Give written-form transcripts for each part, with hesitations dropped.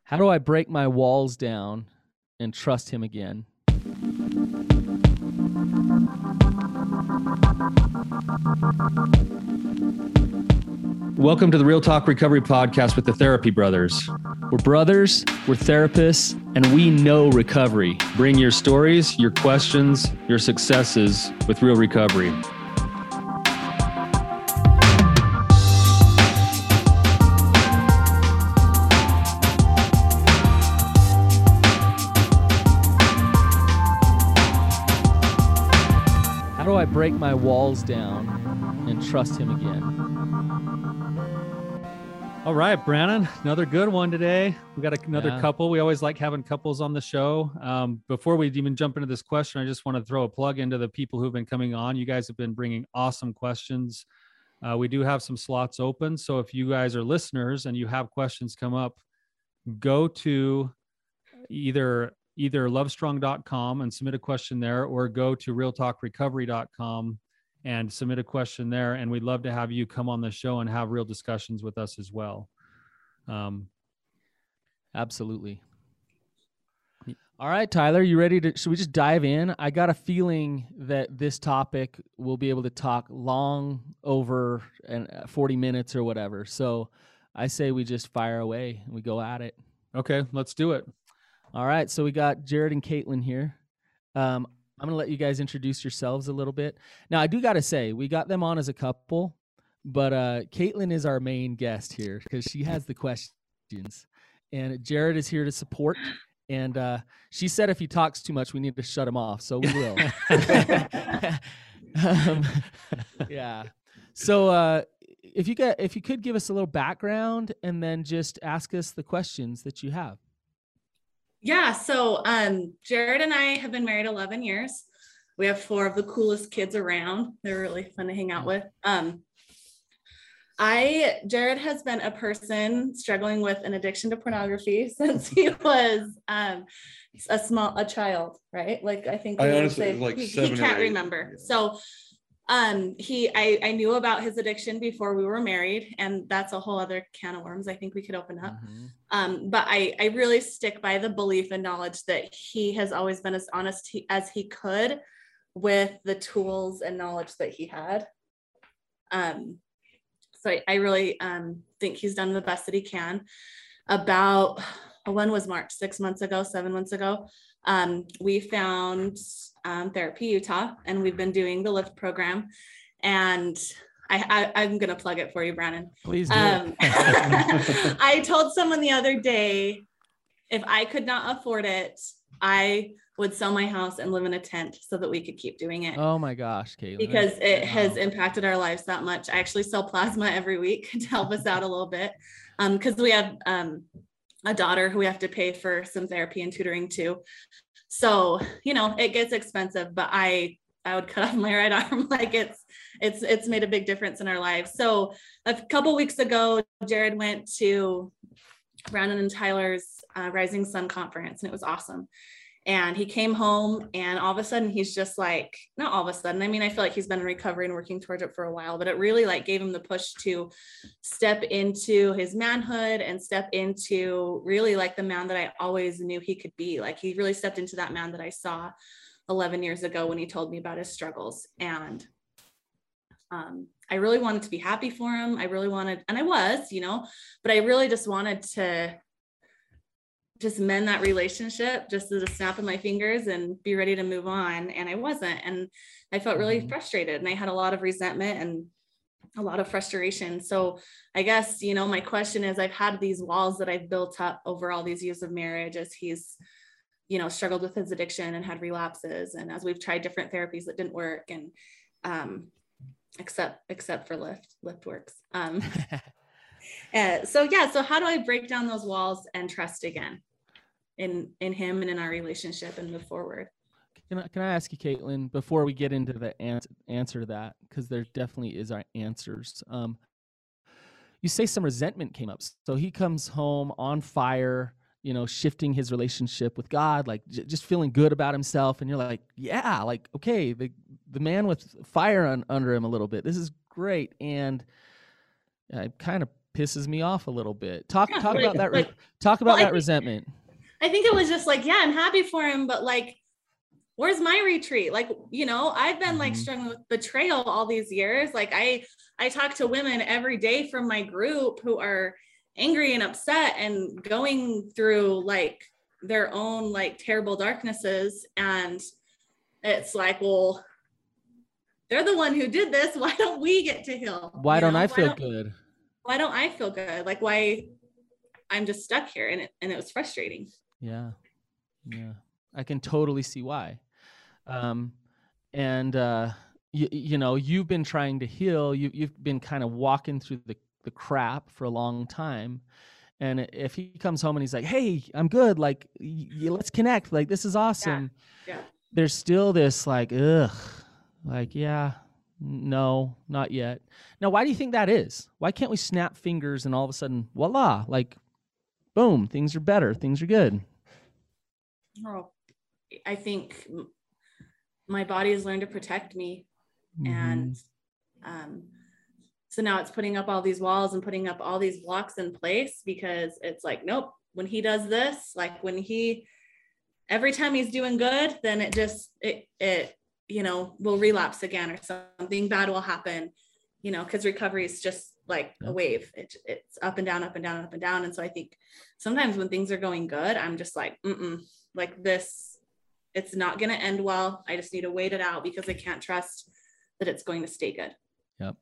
How do I break my walls down and trust him again? Welcome to the Real Talk Recovery Podcast with the Therapy Brothers. We're brothers, we're therapists, and we know recovery. Bring your stories, your questions, your successes with real recovery. How do I break my walls down and trust him again? All right, Brandon, another good one today. We got another couple. We always like having couples on the show. Before we even jump into this question, I just want to throw a plug into the people who've been coming on. You guys have been bringing awesome questions. We do have some slots open. So if you guys are listeners and you have questions come up, go to either lovestrong.com and submit a question there, or go to realtalkrecovery.com and submit a question there. And we'd love to have you come on the show and have real discussions with us as well. Absolutely. All right, Tyler, you ready to, should we just dive in? I got a feeling that this topic we'll be able to talk long over 40 minutes or whatever. So I say we just fire away and we go at it. Okay, let's do it. All right, so we got Jared and Caitlin here. I'm going to let you guys introduce yourselves a little bit. Now, I do got to say, we got them on as a couple, but Caitlin is our main guest here because she has the questions. And Jared is here to support. And she said if he talks too much, we need to shut him off. So we will. Yeah. So if you could give us a little background and then just ask us the questions that you have. Yeah, so Jared and I have been married 11 years. We have 4 of the coolest kids around. They're really fun to hang out with. Jared has been a person struggling with an addiction to pornography since he was a child, right? Like I think I honestly like he can't remember. So I knew about his addiction before we were married, and that's a whole other can of worms I think we could open up. Mm-hmm. But I really stick by the belief and knowledge that he has always been as honest as he could with the tools and knowledge that he had. So I really think he's done the best that he can. About, when was March? 7 months ago, we found Therapy Utah, and we've been doing the Lift program. And I'm going to plug it for you, Brandon. Please do. I told someone the other day, if I could not afford it, I would sell my house and live in a tent so that we could keep doing it. Oh my gosh, Caitlin. Because it has impacted our lives that much. I actually sell plasma every week to help us out a little bit. Because we have a daughter who we have to pay for some therapy and tutoring too. So, it gets expensive, but I would cut off my right arm. Like it's made a big difference in our lives. So a couple weeks ago, Jared went to Brandon and Tyler's Rising Sun conference, and it was awesome. And he came home, and all of a sudden he's just like, not all of a sudden, I mean, I feel like he's been in recovery and working towards it for a while, but it really like gave him the push to step into his manhood and step into really like the man that I always knew he could be. Like he really stepped into that man that I saw 11 years ago when he told me about his struggles. And I really wanted to be happy for him. I really wanted, and I was, but I really just wanted to just mend that relationship just as a snap of my fingers and be ready to move on. And I wasn't, and I felt really frustrated, and I had a lot of resentment and a lot of frustration. So I guess, my question is, I've had these walls that I've built up over all these years of marriage as he's, struggled with his addiction and had relapses. And as we've tried different therapies that didn't work, and except for Lift works. So how do I break down those walls and trust again in him and in our relationship and move forward? Can I ask you, Caitlin, before we get into the answer to that, because there definitely is our answers. You say some resentment came up. So he comes home on fire, shifting his relationship with God, like just feeling good about himself. And you're like, yeah, like, okay, the man with fire under him a little bit. This is great. And I kind of pisses me off a little bit. Talk Yeah, about that. like, Talk about well, that resentment. I think it was just like, yeah, I'm happy for him, but like, where's my retreat? Like, you know, I've been like struggling with betrayal all these years. Like I talk to women every day from my group who are angry and upset and going through like their own like terrible darknesses. And it's like, well, they're the one who did this. Why don't we get to heal? Why don't I feel good? Why don't I feel good? Like, why I'm just stuck here. And it was frustrating. Yeah. Yeah. I can totally see why. You know, you've been trying to heal. You've been kind of walking through the crap for a long time. And if he comes home and he's like, hey, I'm good. Like, let's connect. Like, this is awesome. Yeah. There's still this like, ugh, like, yeah, no, not yet. Now, why do you think that is? Why can't we snap fingers and all of a sudden, voila, like, boom, things are better. Things are good. Oh, I think my body has learned to protect me. And so now it's putting up all these walls and putting up all these blocks in place, because it's like, nope, when he does this, like every time he's doing good, then it you know, will relapse again, or something bad will happen, you know, because recovery is just like a wave. It's up and down, up and down, up and down. And so I think sometimes when things are going good, I'm just like, like this, it's not going to end well. I just need to wait it out, because I can't trust that it's going to stay good. Yep.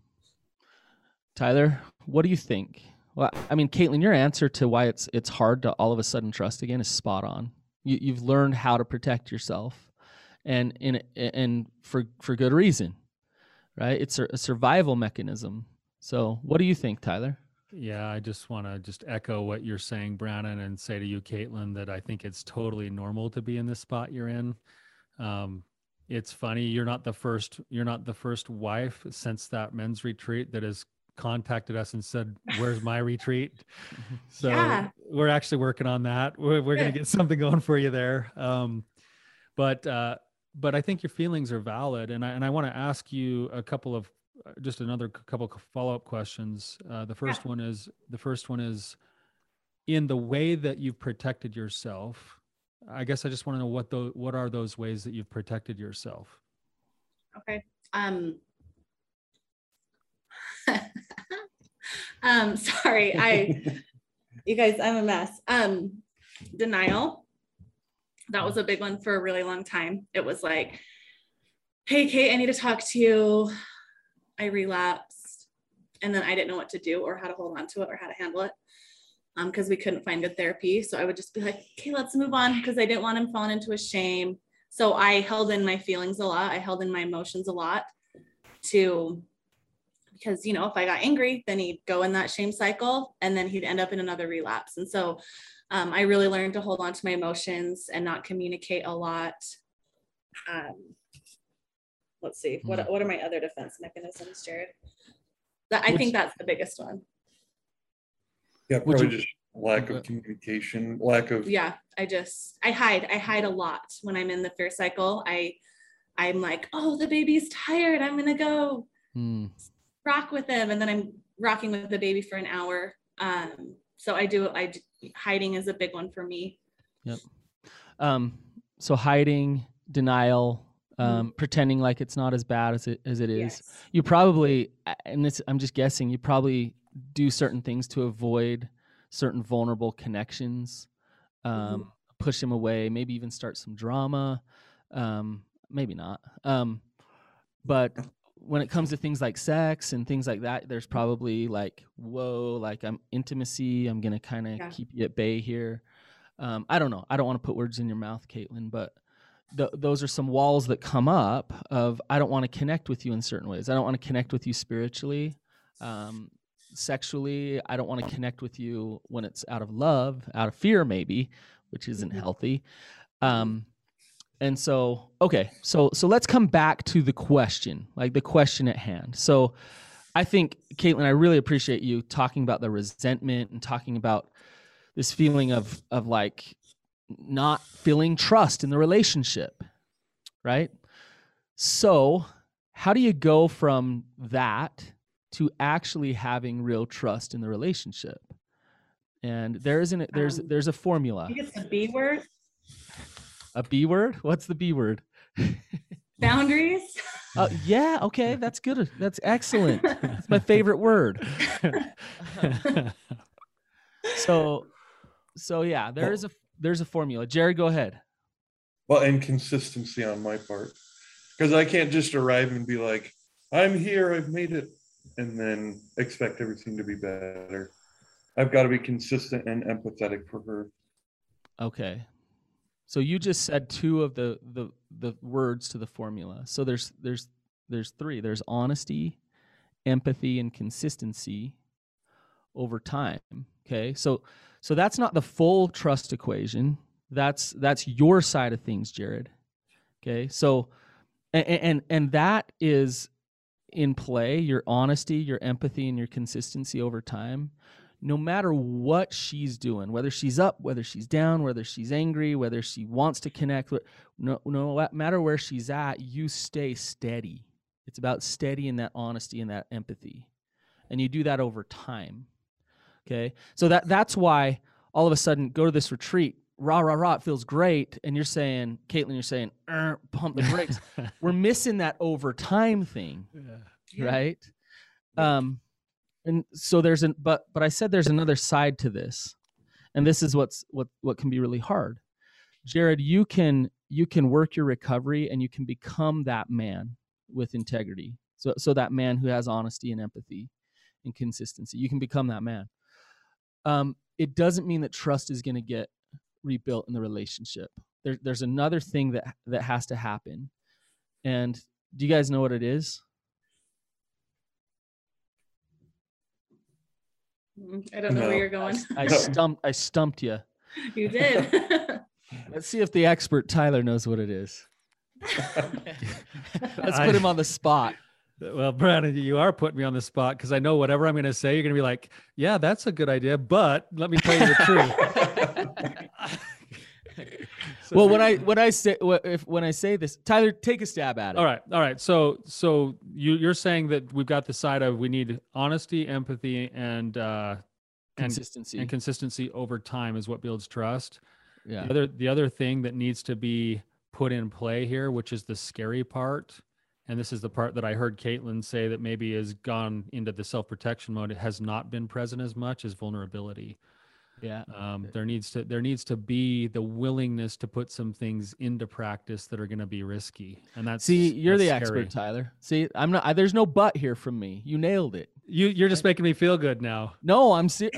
Tyler, what do you think? Well, I mean, Caitlin, your answer to why it's hard to all of a sudden trust again is spot on. You've learned how to protect yourself, and for good reason, right? It's a survival mechanism. So what do you think, Tyler? Yeah, I just want to echo what you're saying, Brandon, and say to you, Caitlin, that I think it's totally normal to be in this spot you're in. It's funny, you're not the first wife since that men's retreat that has contacted us and said, where's my retreat? So yeah. We're actually working on that. We're going to get something going for you there. But I think your feelings are valid. And I want to ask you another couple of follow-up questions. The first one is in the way that you've protected yourself. I guess I just want to know what are those ways that you've protected yourself? Okay. Sorry. You guys, I'm a mess. Denial. That was a big one for a really long time. It was like, hey, Kate, I need to talk to you. I relapsed, and then I didn't know what to do or how to hold on to it or how to handle it, because we couldn't find good therapy. So I would just be like, okay, let's move on, because I didn't want him falling into a shame. So I held in my feelings a lot. I held in my emotions a lot because, you know, if I got angry, then he'd go in that shame cycle, and then he'd end up in another relapse. And so I really learned to hold on to my emotions and not communicate a lot. Let's see, what are my other defense mechanisms, Jared? I think that's the biggest one. Yeah, probably just lack of communication, Yeah, I hide a lot when I'm in the fear cycle. I'm like, oh, the baby's tired, I'm gonna go rock with him, and then I'm rocking with the baby for an hour. So hiding is a big one for me. Yep. So hiding, denial, pretending like it's not as bad as it is. Yes. You probably, and this, I'm just guessing, you probably do certain things to avoid certain vulnerable connections, push him away, maybe even start some drama, maybe not. But when it comes to things like sex and things like that, there's probably like, whoa, like intimacy, I'm going to kind of keep you at bay here. I don't know. I don't want to put words in your mouth, Caitlin, but those are some walls that come up of, I don't want to connect with you in certain ways. I don't want to connect with you spiritually, sexually. I don't want to connect with you when it's out of love, out of fear, maybe, which isn't healthy. And so, okay, so let's come back to the question, like the question at hand. So I think, Caitlin, I really appreciate you talking about the resentment and talking about this feeling of like not feeling trust in the relationship, right? So how do you go from that to actually having real trust in the relationship. And there's a formula. I think it's the B word. A B word? What's the B word? Boundaries. Yeah. Okay. That's good. That's excellent. It's my favorite word. So yeah, there's a formula. Jared, go ahead. Well, and consistency on my part, because I can't just arrive and be like, I'm here, I've made it, and then expect everything to be better. I've got to be consistent and empathetic for her. Okay. So you just said two of the words to the formula. So there's three. There's honesty, empathy, and consistency over time. Okay. So that's not the full trust equation. That's your side of things, Jared. Okay. So and that is in play, your honesty, your empathy, and your consistency over time. No matter what she's doing, whether she's up, whether she's down, whether she's angry, whether she wants to connect, no matter where she's at, you stay steady. It's about steady in that honesty and that empathy. And you do that over time. Okay. So that's why all of a sudden go to this retreat, rah, rah, rah, it feels great. And you're saying, Caitlin, you're saying, pump the brakes. We're missing that over time thing. Yeah. Right. And so but I said there's another side to this, and this is what can be really hard. Jared, you can work your recovery and you can become that man with integrity. So that man who has honesty and empathy and consistency, you can become that man. It doesn't mean that trust is going to get rebuilt in the relationship. There's another thing that has to happen. And do you guys know what it is? I don't know where you're going. I stumped you. You did. Let's see if the expert Tyler knows what it is. Let's put him on the spot. Well, Brandon, you are putting me on the spot because I know whatever I'm going to say, you're going to be like, yeah, that's a good idea, but let me tell you the truth. Well, when I say this, Tyler, take a stab at it. All right. So you're saying that we've got the side of we need honesty, empathy, and consistency. And consistency over time is what builds trust. Yeah. The other thing that needs to be put in play here, which is the scary part, and this is the part that I heard Caitlin say that maybe has gone into the self-protection mode. It has not been present as much as vulnerability. Yeah. There needs to be the willingness to put some things into practice that are going to be risky. And you're the scary. expert, Tyler. See, I'm not, there's no but here from me. You nailed it. You're just making me feel good now. No,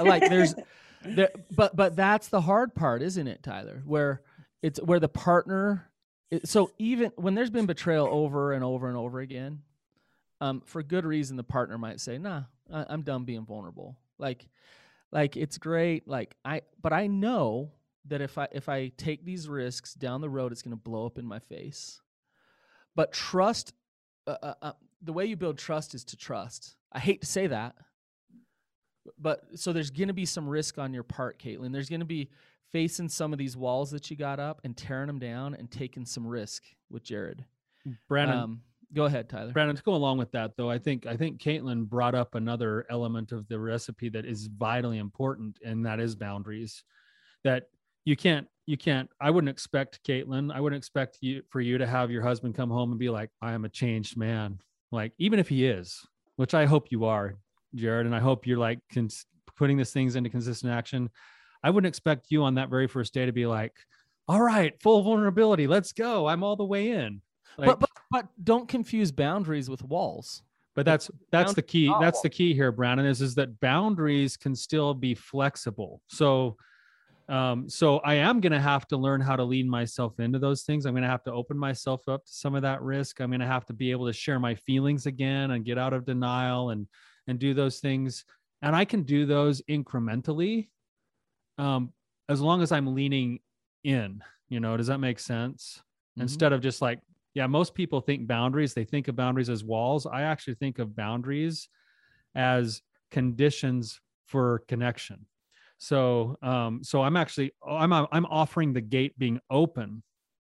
but that's the hard part, isn't it, Tyler? Where the partner, so even when there's been betrayal over and over and over again, for good reason, the partner might say, nah, I'm done being vulnerable. Like it's great. But I know that if I take these risks down the road, it's going to blow up in my face. But trust, the way you build trust is to trust. I hate to say that, but so there's going to be some risk on your part, Caitlin. There's going to be facing some of these walls that you got up and tearing them down and taking some risk with Jared. Brandon. Go ahead, Tyler. Brandon, to go along with that, though, I think Caitlin brought up another element of the recipe that is vitally important, and that is boundaries. That you can't. I wouldn't expect Caitlin. I wouldn't expect for you to have your husband come home and be like, "I am a changed man." Like, even if he is, which I hope you are, Jared, and I hope you're like putting these things into consistent action. I wouldn't expect you on that very first day to be like, "All right, full vulnerability, let's go. I'm all the way in." Like, but don't confuse boundaries with walls. But that's the key. That's the key here, Brandon, is that boundaries can still be flexible. So I am going to have to learn how to lean myself into those things. I'm going to have to open myself up to some of that risk. I'm going to have to be able to share my feelings again and get out of denial and do those things. And I can do those incrementally, as long as I'm leaning in. Does that make sense? Mm-hmm. Instead of just like, yeah, most people think boundaries. They think of boundaries as walls. I actually think of boundaries as conditions for connection. So I'm offering the gate being open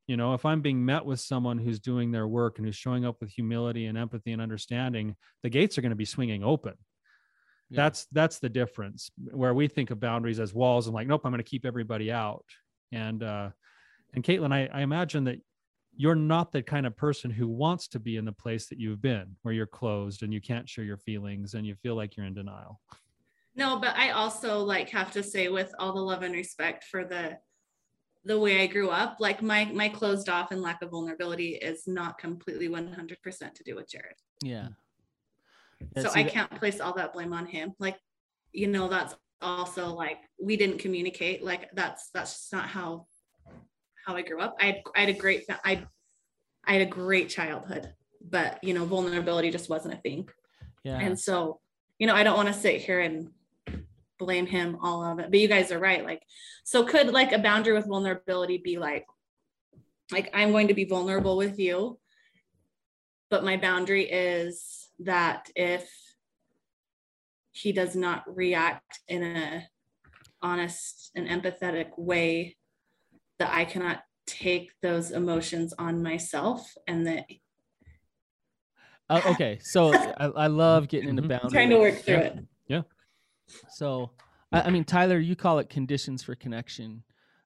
You know, if I'm being met with someone who's doing their work and who's showing up with humility and empathy and understanding, the gates are going to be swinging open. Yeah. That's the difference, where we think of boundaries as walls and like, nope, I'm going to keep everybody out. And Caitlin, I imagine that you're not the kind of person who wants to be in the place that you've been, where you're closed and you can't share your feelings and you feel like you're in denial. No, but I also like have to say, with all the love and respect for the way I grew up, like my closed off and lack of vulnerability is not completely 100% to do with Jared. Yeah. So I can't place all that blame on him. Like, you know, that's also like, we didn't communicate. Like that's just not how I grew up. I had a great childhood, but you know, vulnerability just wasn't a thing. Yeah. And so, you know, I don't want to sit here and blame him all of it, but you guys are right. Like, so could like a boundary with vulnerability be like I'm going to be vulnerable with you, but my boundary is that if he does not react in a honest and empathetic way, that I cannot take those emotions on myself, and that okay, so I love getting into boundaries. Trying to work through it. Yeah. So I mean, Tyler, you call it conditions for connection.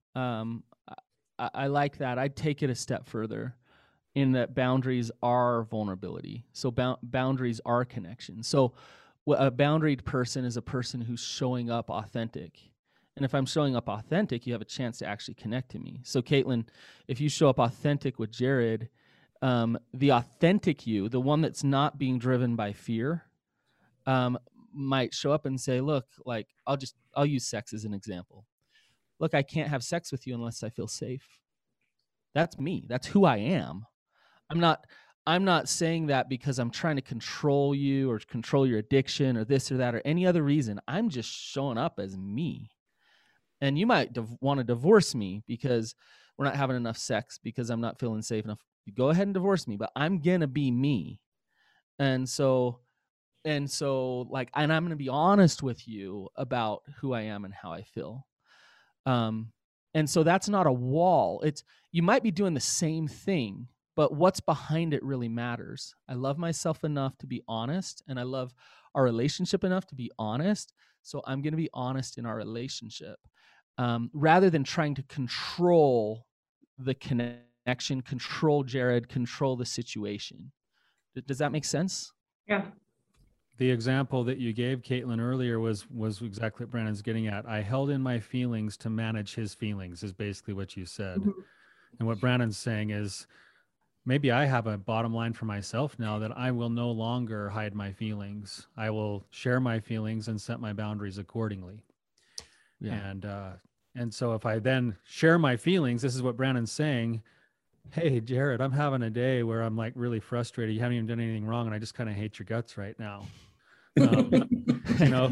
I like that. I'd take it a step further, in that boundaries are vulnerability. So boundaries are connection. So a boundaried person is a person who's showing up authentic. And if I'm showing up authentic, you have a chance to actually connect to me. So Caitlin, if you show up authentic with Jared, the authentic you, the one that's not being driven by fear, might show up and say, look, like, I'll use sex as an example. Look, I can't have sex with you unless I feel safe. That's me. That's who I am. I'm not saying that because I'm trying to control you or control your addiction or this or that or any other reason. I'm just showing up as me. And you might want to divorce me because we're not having enough sex, because I'm not feeling safe enough. You go ahead and divorce me, but I'm going to be me. And so like, and I'm going to be honest with you about who I am and how I feel. And so that's not a wall. You might be doing the same thing, but what's behind it really matters. I love myself enough to be honest, and I love our relationship enough to be honest. So I'm going to be honest in our relationship, rather than trying to control the connection, control Jared, control the situation. Does that make sense? Yeah. The example that you gave, Caitlin, earlier was exactly what Brandon's getting at. I held in my feelings to manage his feelings, is basically what you said. Mm-hmm. And what Brandon's saying is, maybe I have a bottom line for myself now, that I will no longer hide my feelings. I will share my feelings and set my boundaries accordingly. Yeah. And so if I then share my feelings, this is what Brandon's saying. Hey, Jared, I'm having a day where I'm like really frustrated. You haven't even done anything wrong, and I just kind of hate your guts right now. You know,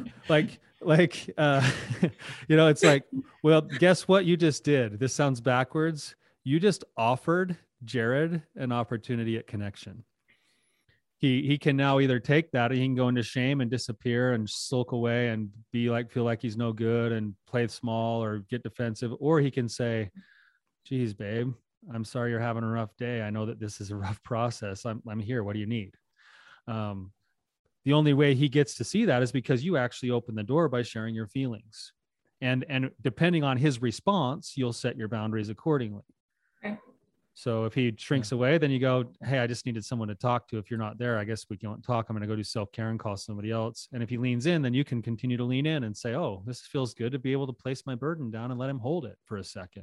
you know, it's like, well, guess what you just did? This sounds backwards. You just offered Jared an opportunity at connection. He can now either take that, or he can go into shame and disappear and sulk away and be like, feel like he's no good and play small or get defensive, or he can say, geez, babe, I'm sorry you're having a rough day. I know that this is a rough process. I'm here. What do you need? The only way he gets to see that is because you actually open the door by sharing your feelings. And depending on his response, you'll set your boundaries accordingly. Okay. So if he shrinks away, then you go, hey, I just needed someone to talk to. If you're not there, I guess we can't talk. I'm going to go do self-care and call somebody else. And if he leans in, then you can continue to lean in and say, oh, this feels good to be able to place my burden down and let him hold it for a second.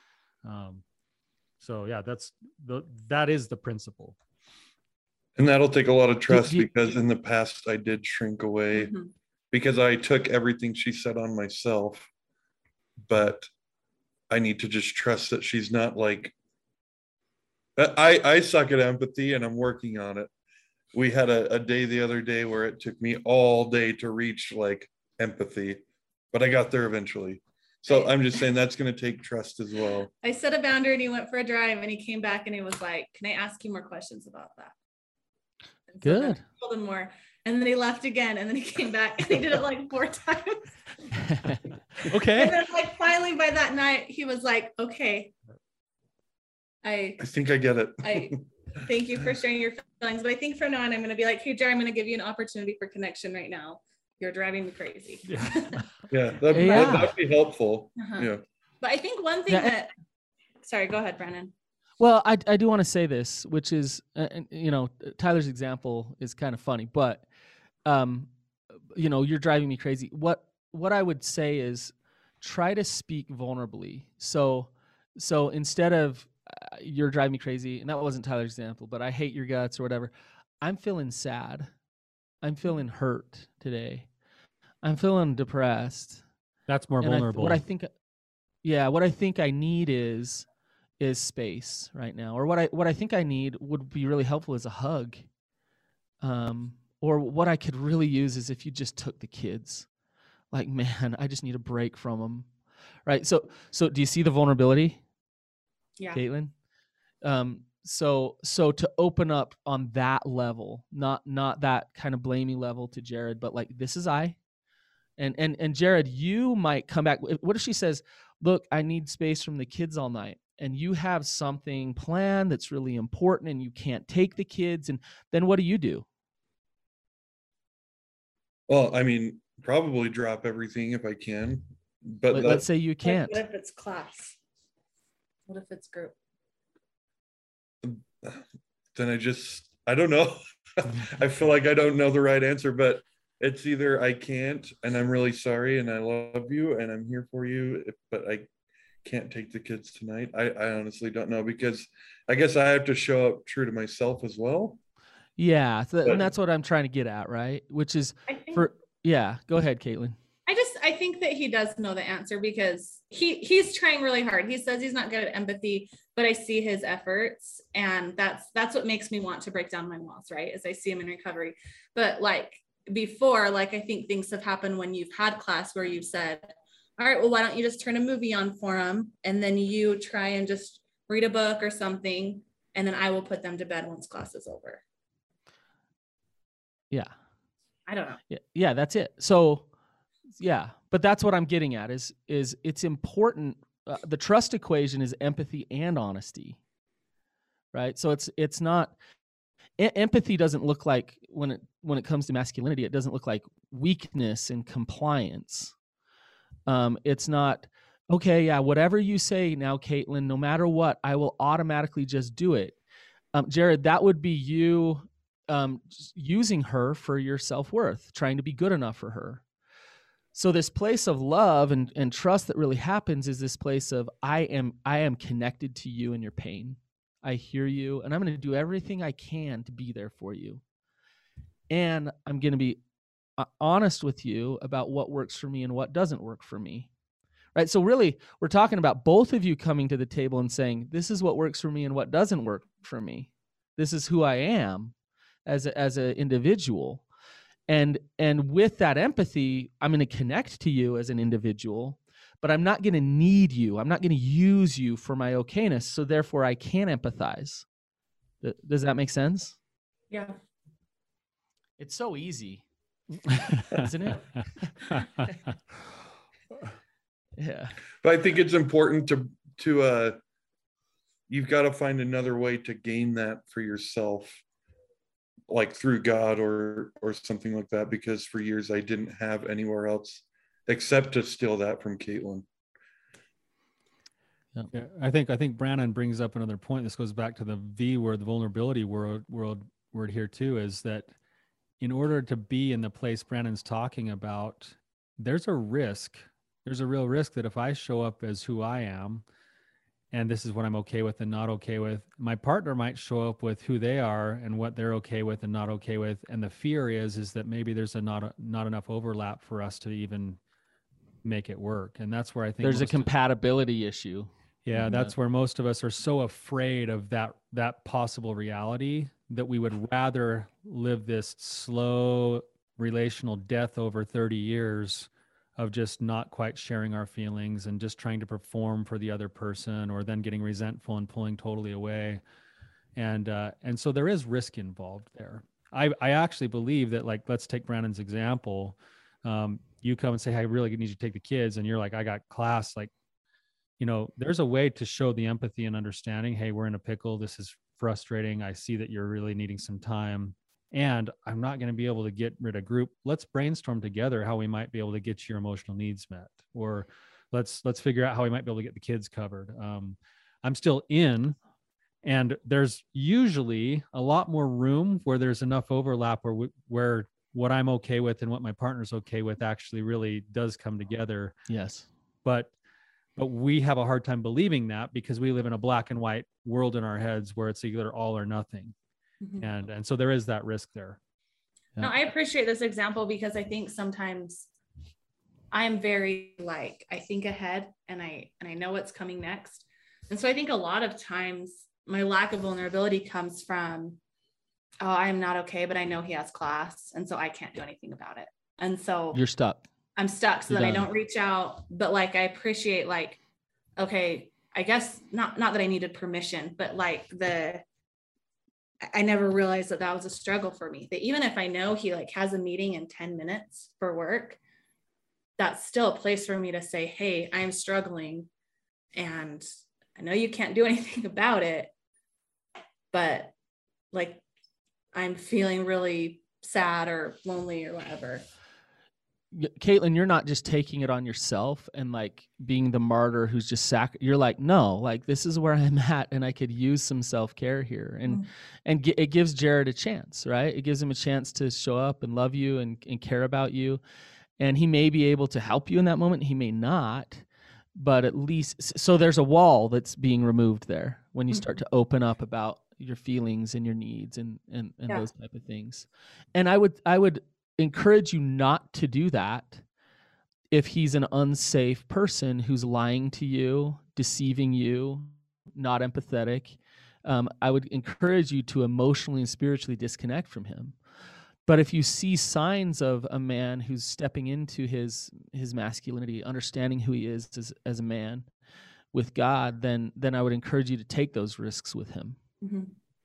So yeah, that is the principle. And that'll take a lot of trust, because in the past I did shrink away because I took everything she said on myself. But I need to just trust that she's not like, I suck at empathy, and I'm working on it. We had a day the other day where it took me all day to reach like empathy, but I got there eventually. So I'm just saying that's going to take trust as well. I set a boundary and he went for a drive, and he came back and he was like, can I ask you more questions about that? And so good. I told him more. And then he left again, and then he came back and he did it like 4 times. Okay. And then like finally by that night, he was like, okay, I think I get it. I thank you for sharing your feelings, but I think from now on I'm going to be like, hey, Jared, I'm going to give you an opportunity for connection right now. You're driving me crazy. That'd be helpful. Yeah. But I think one thing sorry, go ahead, Brandon. Well, I do want to say this, which is, Tyler's example is kind of funny, but, you're driving me crazy. What I would say is try to speak vulnerably. So instead of you're driving me crazy, and that wasn't Tyler's example, but I hate your guts or whatever. I'm feeling sad. I'm feeling hurt today. I'm feeling depressed. That's more vulnerable. What I think I need is space right now. Or what I think I need would be really helpful is a hug. Or what I could really use is if you just took the kids. Like, man, I just need a break from them. Right? So do you see the vulnerability? Yeah. Caitlin? So to open up on that level, not that kind of blaming level to Jared, but like, this is I. And Jared, you might come back. What if she says, look, I need space from the kids all night, and you have something planned that's really important and you can't take the kids, and then what do you do? Well, I mean, probably drop everything if I can, but let's say you can't. What if it's class? What if it's group? Then I don't know. I feel like I don't know the right answer, but it's either I can't and I'm really sorry and I love you and I'm here for you, but I can't take the kids tonight. I honestly don't know, because I guess I have to show up true to myself as well. Yeah, and that's what I'm trying to get at, right? Which is go ahead, Caitlin. I think that he does know the answer, because he's trying really hard. He says he's not good at empathy, but I see his efforts, and that's what makes me want to break down my walls, right? As I see him in recovery. But like before, like I think things have happened when you've had class where you've said, all right, well, why don't you just turn a movie on for him, and then you try and just read a book or something, and then I will put them to bed once class is over. Yeah. I don't know. Yeah, that's it. So yeah, but that's what I'm getting at is it's important. The trust equation is empathy and honesty, right? So it's not, empathy doesn't look like, when it comes to masculinity, it doesn't look like weakness and compliance. It's not, okay, yeah, whatever you say now, Caitlin, no matter what, I will automatically just do it. Jared, that would be you using her for your self-worth, trying to be good enough for her. So this place of love and trust that really happens is this place of I am connected to you and your pain. I hear you, and I'm going to do everything I can to be there for you. And I'm going to be honest with you about what works for me and what doesn't work for me. Right? So really, we're talking about both of you coming to the table and saying, this is what works for me and what doesn't work for me. This is who I am as an individual. And with that empathy, I'm going to connect to you as an individual, but I'm not going to need you. I'm not going to use you for my okayness. So therefore I can empathize. Does that make sense? Yeah. It's so easy, isn't it? Yeah. But I think it's important to you've got to find another way to gain that for yourself, like through God or something like that, because for years I didn't have anywhere else except to steal that from Caitlin. Yeah, I think Brandon brings up another point. This goes back to the V word, the vulnerability word here too, is that in order to be in the place Brandon's talking about, there's a risk. There's a real risk that if I show up as who I am, and this is what I'm okay with and not okay with, my partner might show up with who they are and what they're okay with and not okay with. And the fear is that maybe there's not enough overlap for us to even make it work. And that's where I think there's a compatibility issue. Yeah, that's where most of us are so afraid of that possible reality that we would rather live this slow relational death over 30 years of just not quite sharing our feelings and just trying to perform for the other person, or then getting resentful and pulling totally away. And so there is risk involved there. I actually believe that, like, let's take Brandon's example. You come and say, hey, I really need you to take the kids. And you're like, I got class like there's a way to show the empathy and understanding. Hey, we're in a pickle. This is frustrating. I see that you're really needing some time, and I'm not going to be able to get rid of group. Let's brainstorm together how we might be able to get your emotional needs met, or let's figure out how we might be able to get the kids covered. I'm still in, and there's usually a lot more room where there's enough overlap where what I'm okay with and what my partner's okay with actually really does come together. Yes. But we have a hard time believing that because we live in a black and white world in our heads where it's either all or nothing. Mm-hmm. And so there is that risk there. Yeah. No, I appreciate this example because I think sometimes I'm very I think ahead and I know what's coming next. And so I think a lot of times my lack of vulnerability comes from, oh, I'm not okay, but I know he has class. And so I can't do anything about it. And so you're stuck. I'm stuck. So then I don't reach out, but I appreciate okay, I guess not that I needed permission, but I never realized that was a struggle for me, that even if I know he has a meeting in 10 minutes for work, that's still a place for me to say, hey, I'm struggling and I know you can't do anything about it, but I'm feeling really sad or lonely or whatever. Caitlin, you're not just taking it on yourself and being the martyr who's just you're no, this is where I'm at and I could use some self-care here. And it gives Jared a chance, right? It gives him a chance to show up and love you and care about you. And he may be able to help you in that moment. He may not, but at least, so there's a wall that's being removed there when you start to open up about your feelings and your needs and those type of things. And I would encourage you not to do that if he's an unsafe person who's lying to you, deceiving you, not empathetic. I would encourage you to emotionally and spiritually disconnect from him. But if you see signs of a man who's stepping into his masculinity, understanding who he is as a man with God, then I would encourage you to take those risks with him. Mm-hmm.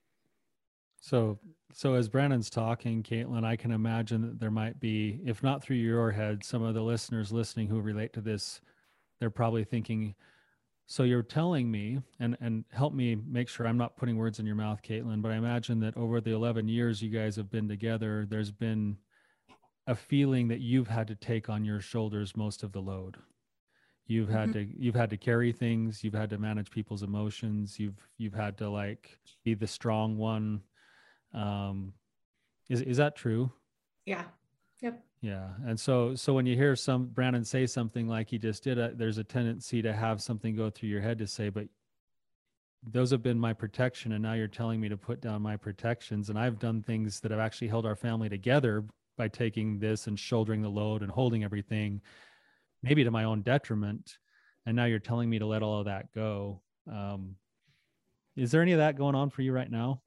So as Brandon's talking, Caitlin, I can imagine that there might be, if not through your head, some of the listeners listening who relate to this, they're probably thinking, so you're telling me, and help me make sure I'm not putting words in your mouth, Caitlin, but I imagine that over the 11 years you guys have been together, there's been a feeling that you've had to take on your shoulders most of the load. You've had to carry things, you've had to manage people's emotions, you've had to be the strong one. Is that true? Yeah. Yep. Yeah. And so when you hear Brandon say something like he just did, there's a tendency to have something go through your head to say, but those have been my protection. And now you're telling me to put down my protections. And I've done things that have actually held our family together by taking this and shouldering the load and holding everything, maybe to my own detriment. And now you're telling me to let all of that go. Is there any of that going on for you right now?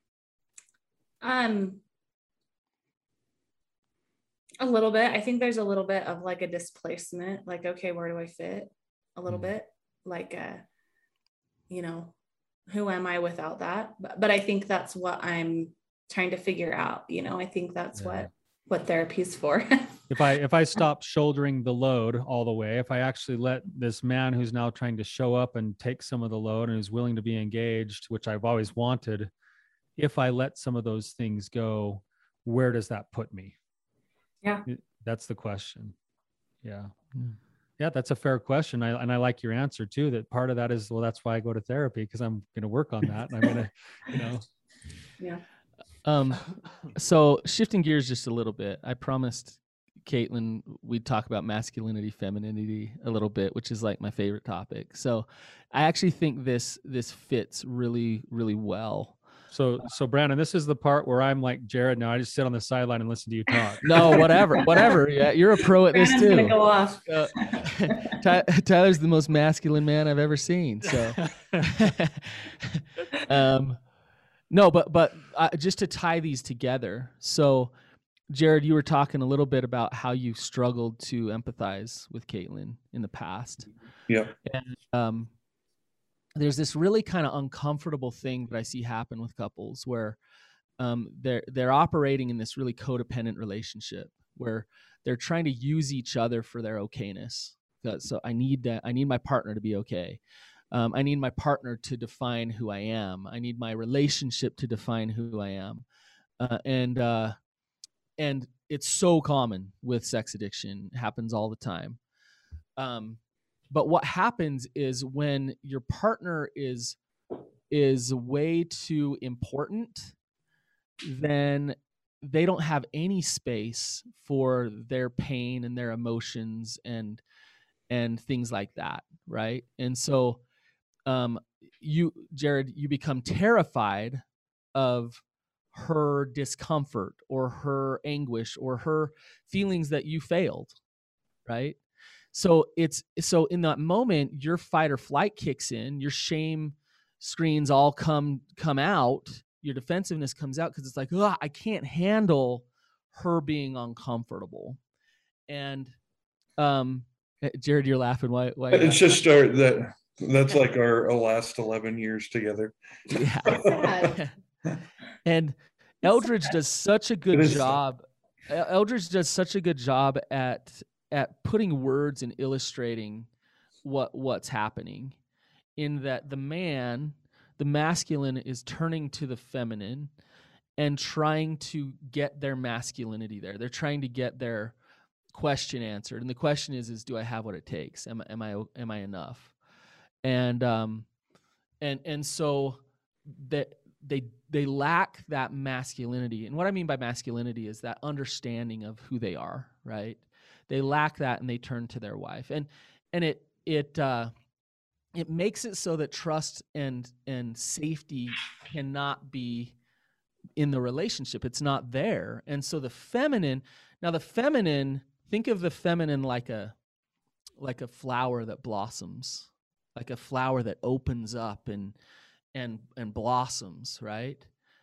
A little bit. I think there's a little bit of a displacement, okay, where do I fit a little bit? Who am I without that? But I think that's what I'm trying to figure out. I think that's what therapy is for. If I stop shouldering the load all the way, if I actually let this man who's now trying to show up and take some of the load and who's willing to be engaged, which I've always wanted, if I let some of those things go, where does that put me? Yeah. That's the question. Yeah. Yeah, that's a fair question. I like your answer too, that part of that is, well, that's why I go to therapy, because I'm going to work on that. And I'm going to, Yeah. So shifting gears just a little bit, I promised Caitlin we'd talk about masculinity, femininity a little bit, which is my favorite topic. So I actually think this fits really, really well. So Brandon, this is the part where I'm like Jared now. I just sit on the sideline and listen to you talk. No, whatever. Yeah, you're a pro at this too. Gonna go off. Tyler's the most masculine man I've ever seen. So, no, but just to tie these together. So, Jared, you were talking a little bit about how you struggled to empathize with Caitlin in the past. Yeah. And there's this really kind of uncomfortable thing that I see happen with couples where they're operating in this really codependent relationship where they're trying to use each other for their okayness. So I need that. I need my partner to be okay. I need my partner to define who I am. I need my relationship to define who I am. And it's so common with sex addiction. It happens all the time. But what happens is when your partner is way too important, then they don't have any space for their pain and their emotions and things like that, right? And so Jared, you become terrified of her discomfort or her anguish or her feelings that you failed, right? So in that moment, your fight or flight kicks in, your shame screens all come out, your defensiveness comes out, because it's like, oh, I can't handle her being uncomfortable. And Jared, you're laughing. Why it's just that's like our last 11 years together. Yeah. And Eldridge does such a good job. Eldridge does such a good job at putting words and illustrating what's happening, in that the masculine is turning to the feminine and trying to get their masculinity there. They're trying to get their question answered. And the question is do I have what it takes? Am I enough? And so that they lack that masculinity. And what I mean by masculinity is that understanding of who they are, right? They lack that, and they turn to their wife. And it makes it so that trust and safety cannot be in the relationship. It's not there. And so the feminine, think of the feminine like a flower that blossoms, like a flower that opens up and blossoms, right?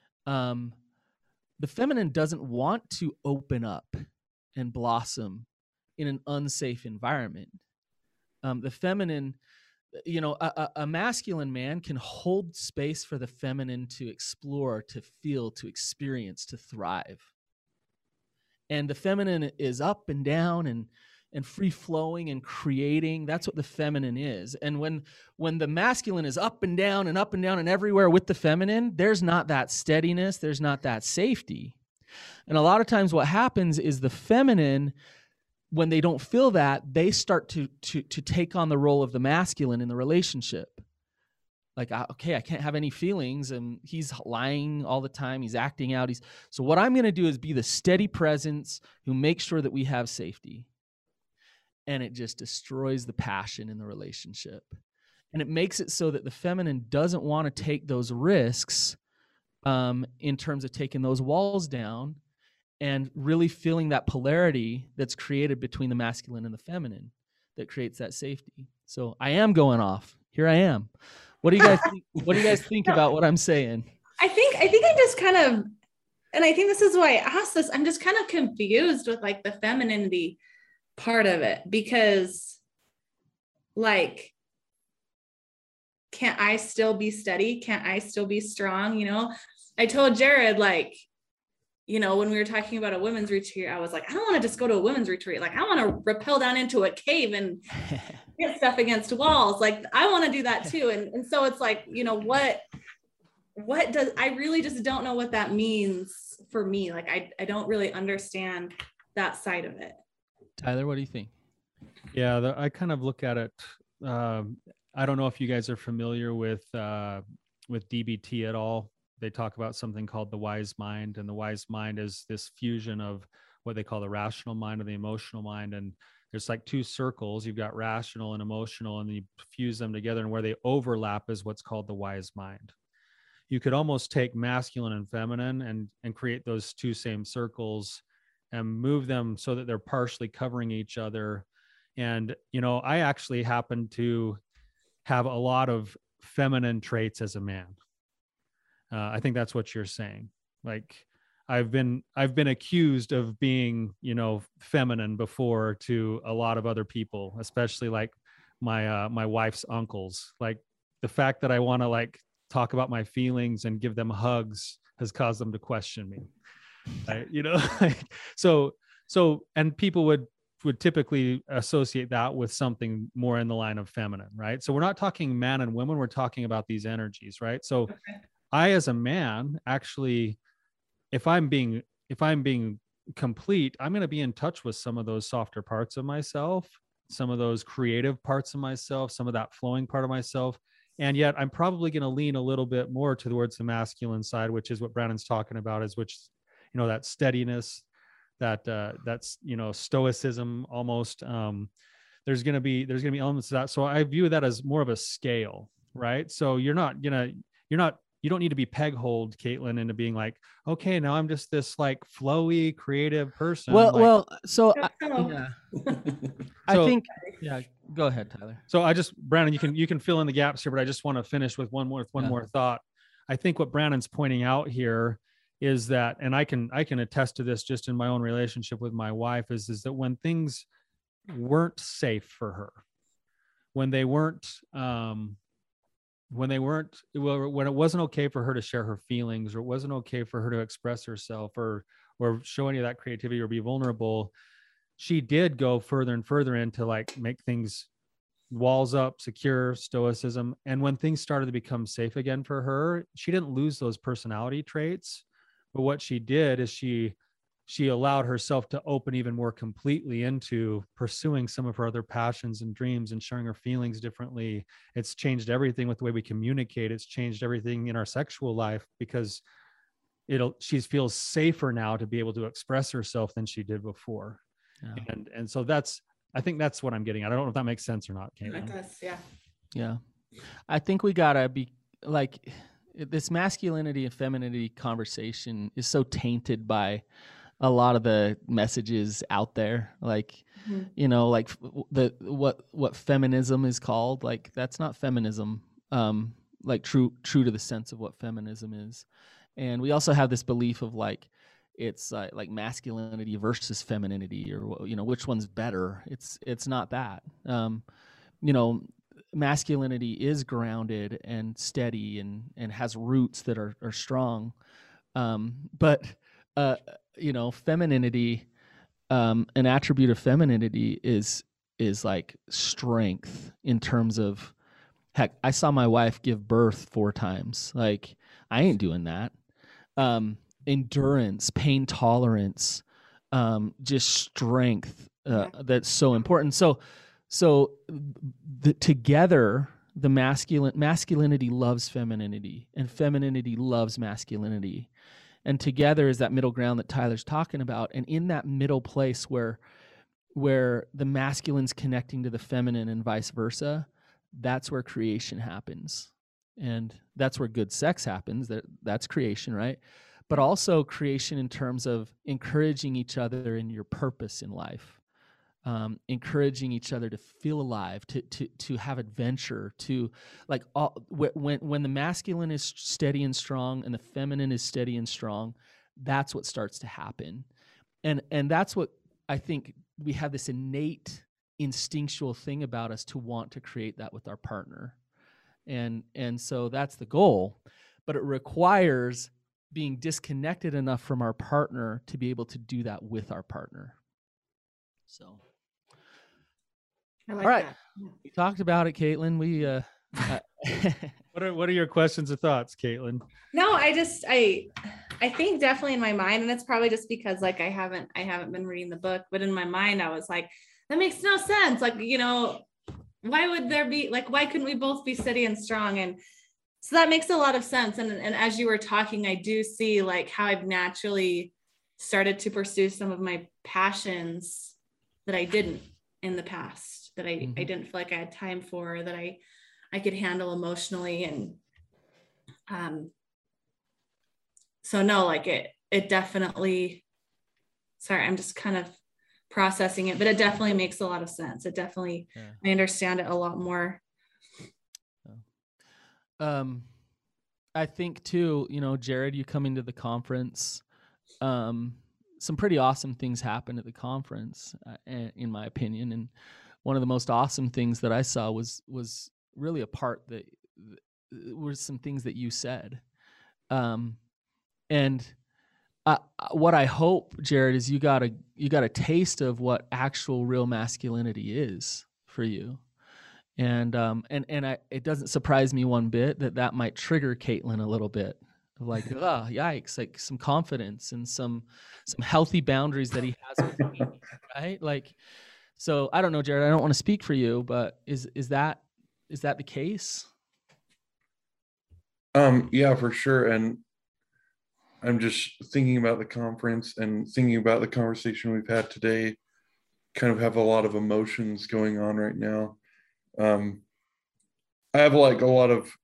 The feminine doesn't want to open up and blossom in an unsafe environment. The feminine, a masculine man can hold space for the feminine to explore, to feel, to experience, to thrive. And the feminine is up and down and free flowing and creating. That's what the feminine is. And when the masculine is up and down and everywhere with the feminine, there's not that steadiness, there's not that safety. And a lot of times what happens is the feminine, when they don't feel that, they start to take on the role of the masculine in the relationship. Like, okay, I can't have any feelings, and he's lying all the time, he's acting out. So what I'm going to do is be the steady presence who makes sure that we have safety. And it just destroys the passion in the relationship. And it makes it so that the feminine doesn't want to take those risks in terms of taking those walls down and really feeling that polarity that's created between the masculine and the feminine that creates that safety. So I am going off. Here I am. What do you guys think? What do you guys think about what I'm saying? I think I just kind of, and I think this is why I asked this, I'm just kind of confused with like the femininity part of it, because like, can't I still be steady? Can't I still be strong? I told Jared, like, when we were talking about a women's retreat, I was like, I don't want to just go to a women's retreat. Like, I want to rappel down into a cave and get stuff against walls. Like, I want to do that too. And so it's like, what does, I really just don't know what that means for me. Like, I don't really understand that side of it. Tyler, what do you think? Yeah, I kind of look at it. I don't know if you guys are familiar with DBT at all. They talk about something called the wise mind, and the wise mind is this fusion of what they call the rational mind and the emotional mind. And there's like two circles. You've got rational and emotional, and you fuse them together, and where they overlap is what's called the wise mind. You could almost take masculine and feminine and create those two same circles and move them so that they're partially covering each other. And, I actually happen to have a lot of feminine traits as a man. I think that's what you're saying. Like, I've been accused of being, feminine before to a lot of other people, especially like my wife's uncles. Like, the fact that I want to like talk about my feelings and give them hugs has caused them to question me. So and people would would typically associate that with something more in the line of feminine, right? So we're not talking man and women, we're talking about these energies, right? So I, as a man, actually, if I'm being complete, I'm going to be in touch with some of those softer parts of myself, some of those creative parts of myself, some of that flowing part of myself. And yet I'm probably going to lean a little bit more towards the masculine side, which is what Brandon's talking about, is which, you know, that steadiness, that's, you know, stoicism almost. There's going to be elements of that. So I view that as more of a scale, right? So you don't need to be peg-holed, Caitlin, into being like, okay, now I'm just this like flowy, creative person. I think, yeah, go ahead, Tyler. So Brandon, you can fill in the gaps here, but I just want to finish with one more thought. I think what Brandon's pointing out here is that, and I can attest to this just in my own relationship with my wife, is that when things weren't safe for her, when it wasn't okay for her to share her feelings, or it wasn't okay for her to express herself or show any of that creativity or be vulnerable, she did go further and further into like make things walls up, secure, stoicism. And when things started to become safe again for her, she didn't lose those personality traits. But what she did is she allowed herself to open even more completely into pursuing some of her other passions and dreams and sharing her feelings differently. It's changed everything with the way we communicate. It's changed everything in our sexual life, because she feels safer now to be able to express herself than she did before. Yeah. And so I think that's what I'm getting at. I don't know if that makes sense or not, Caitlin. It does, yeah. Yeah. I think we gotta be like, this masculinity and femininity conversation is so tainted by a lot of the messages out there. Like, you know, like what feminism is called, like that's not feminism, like true to the sense of what feminism is. And we also have this belief of like, it's like masculinity versus femininity, or, you know, which one's better. It's not that. You know, masculinity is grounded and steady and has roots that are strong. But you know, femininity, an attribute of femininity is like strength, in terms of, heck, I saw my wife give birth 4 times. Like, I ain't doing that. Endurance, pain tolerance, just strength, that's so important. So together, the masculinity loves femininity, and femininity loves masculinity. And together is that middle ground that Tyler's talking about. And in that middle place where the masculine's connecting to the feminine and vice versa, that's where creation happens. And that's where good sex happens. That's creation, right? But also creation in terms of encouraging each other in your purpose in life. Encouraging each other to feel alive, to have adventure, to like when the masculine is steady and strong and the feminine is steady and strong, that's what starts to happen. And that's what I think we have, this innate instinctual thing about us to want to create that with our partner. And so that's the goal, but it requires being disconnected enough from our partner to be able to do that with our partner. So I like all right. that. We talked about it, Caitlin. We What are your questions or thoughts, Caitlin? No, I think definitely in my mind, and it's probably just because like I haven't been reading the book, but in my mind I was like, that makes no sense. Like, you know, why would there be, like, why couldn't we both be steady and strong? And so that makes a lot of sense. And as you were talking, I do see like how I've naturally started to pursue some of my passions that I didn't in the past, that I didn't feel like I had time for, that I could handle emotionally. And so no, like it definitely, sorry, I'm just kind of processing it, but it definitely makes a lot of sense. It definitely, I understand it a lot more. I think too, you know, Jared, you coming to the conference, some pretty awesome things happened at the conference, in my opinion. And one of the most awesome things that I saw was really a part that were some things that you said. And what I hope, Jared, is you got a taste of what actual real masculinity is for you. And it doesn't surprise me one bit that might trigger Caitlin a little bit, like, oh, yikes, like some confidence and some healthy boundaries that he has with me, right? Like, so I don't know, Jared, I don't want to speak for you, but is that the case? Yeah, for sure. And I'm just thinking about the conference and thinking about the conversation we've had today. Kind of have a lot of emotions going on right now. I have like a lot of,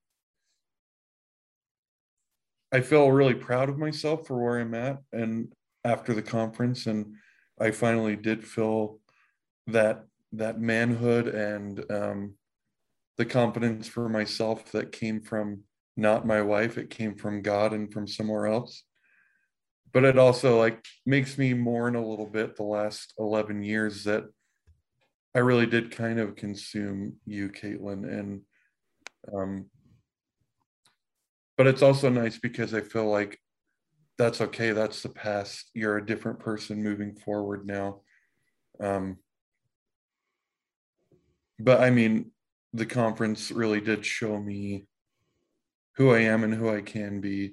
I feel really proud of myself for where I'm at and after the conference, and I finally did feel that manhood and the confidence for myself that came from not my wife. It came from God and from somewhere else. But it also like makes me mourn a little bit the last 11 years that I really did kind of consume you, Caitlin. And but it's also nice because I feel like that's okay. That's the past. You're a different person moving forward now. But I mean, the conference really did show me who I am and who I can be.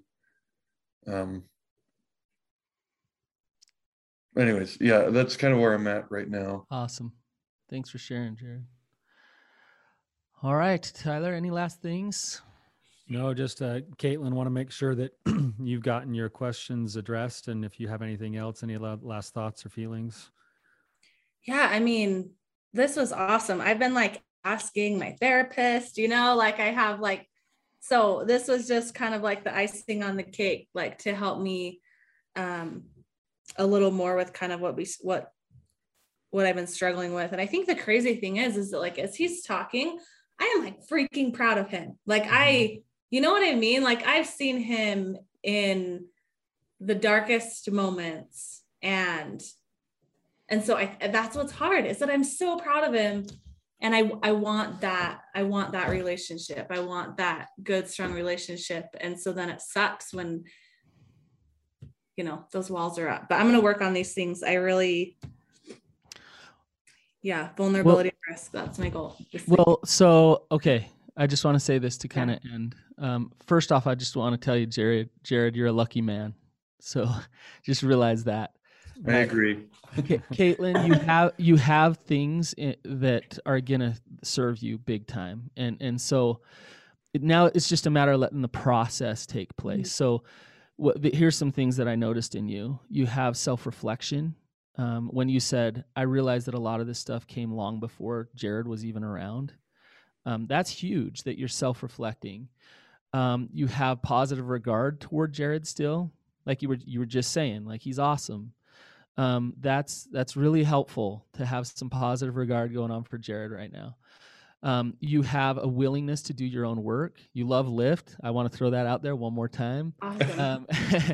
Anyways, yeah, that's kind of where I'm at right now. Awesome. Thanks for sharing, Jared. All right, Tyler, any last things? No, just Caitlin, want to make sure that you've gotten your questions addressed. And if you have anything else, any last thoughts or feelings? Yeah, I mean, this was awesome. I've been like asking my therapist, like I have like, so this was just kind of like the icing on the cake, like to help me a little more with kind of what I've been struggling with. And I think the crazy thing is that like, as he's talking, I am like freaking proud of him. Like you know what I mean? Like I've seen him in the darkest moments. And so that's what's hard, is that I'm so proud of him. And I want that relationship. I want that good, strong relationship. And so then it sucks when, those walls are up, but I'm going to work on these things. I really, vulnerability risk. That's my goal. Well, so, okay. I just want to say this to kind of end. First off, I just want to tell you, Jared, you're a lucky man. So just realize that. I agree. Okay, Caitlin, you have things that are gonna serve you big time, and so now it's just a matter of letting the process take place. So, here's some things that I noticed in you. You have self-reflection. When you said, "I realized that a lot of this stuff came long before Jared was even around," that's huge. That you're self-reflecting. You have positive regard toward Jared still, like you were just saying, like he's awesome. That's really helpful to have some positive regard going on for Jared right now. You have a willingness to do your own work. You love Lyft. I want to throw that out there one more time. Awesome.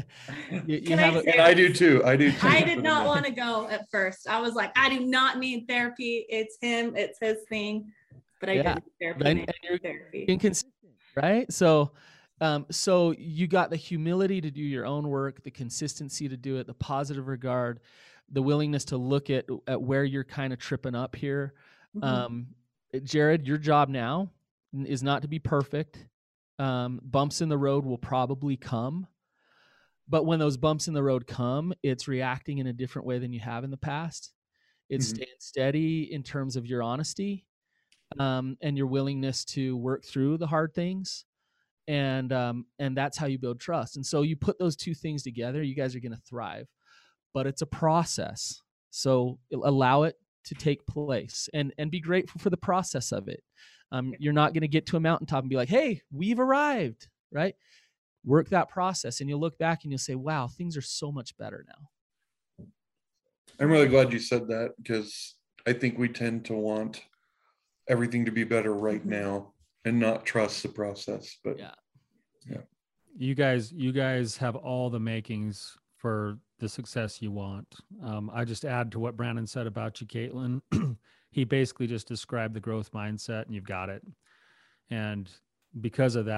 I do too. I did not want to go at first. I was like, I do not need therapy. It's him. It's his thing. But I did therapy. And you're inconsistent, right? So you got the humility to do your own work, the consistency to do it, the positive regard, the willingness to look at where you're kind of tripping up here. Mm-hmm. Jared, your job now is not to be perfect. Bumps in the road will probably come. But when those bumps in the road come, it's reacting in a different way than you have in the past. It's staying steady in terms of your honesty and your willingness to work through the hard things. And that's how you build trust. And so you put those two things together, you guys are going to thrive. But it's a process. So allow it to take place and be grateful for the process of it. You're not going to get to a mountaintop and be like, hey, we've arrived, right? Work that process and you'll look back and you'll say, wow, things are so much better now. I'm really glad you said that, because I think we tend to want everything to be better right now and not trust the process. But yeah. You guys have all the makings for the success you want. I just add to what Brandon said about you, Caitlin. He basically just described the growth mindset, and you've got it. And because of that,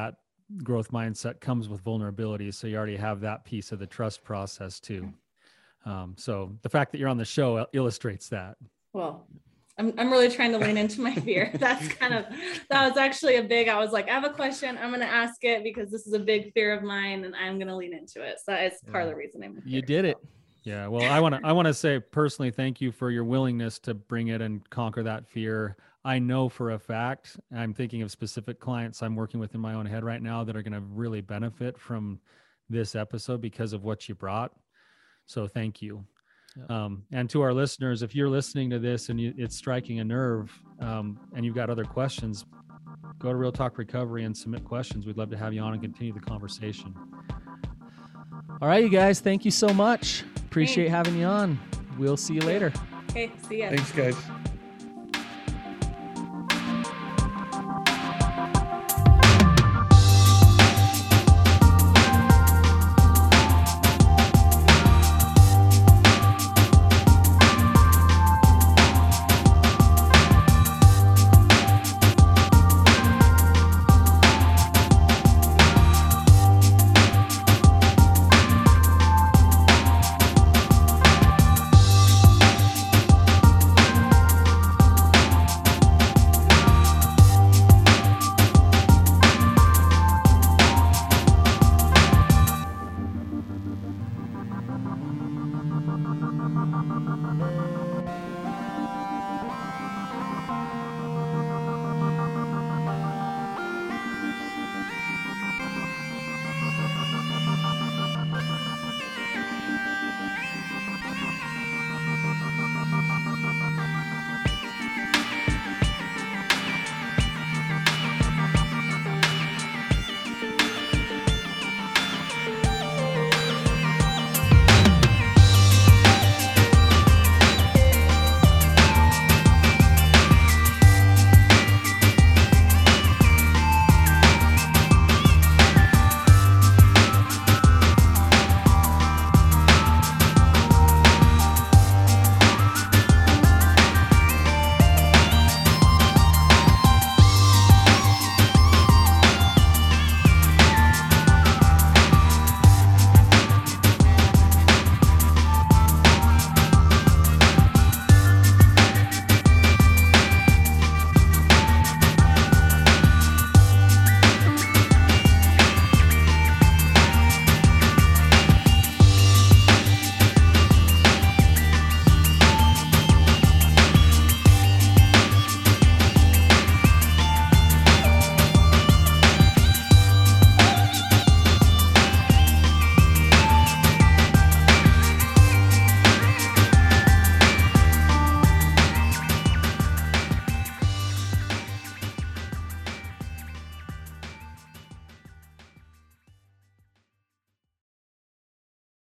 growth mindset comes with vulnerability. So you already have that piece of the trust process too. So the fact that you're on the show illustrates that. Well, I'm really trying to lean into my fear. That was actually I was like, I have a question. I'm going to ask it because this is a big fear of mine and I'm going to lean into it. So that is part of the reason I'm here. You did it. Yeah. Well, I want to say personally, thank you for your willingness to bring it and conquer that fear. I know for a fact, I'm thinking of specific clients I'm working with in my own head right now that are going to really benefit from this episode because of what you brought. So thank you. Yeah. And to our listeners, if you're listening to this and it's striking a nerve and you've got other questions, go to Real Talk Recovery and submit questions. We'd love to have you on and continue the conversation. All right, you guys, thank you so much. Appreciate having you on. We'll see you later. Okay, see ya. Thanks, guys.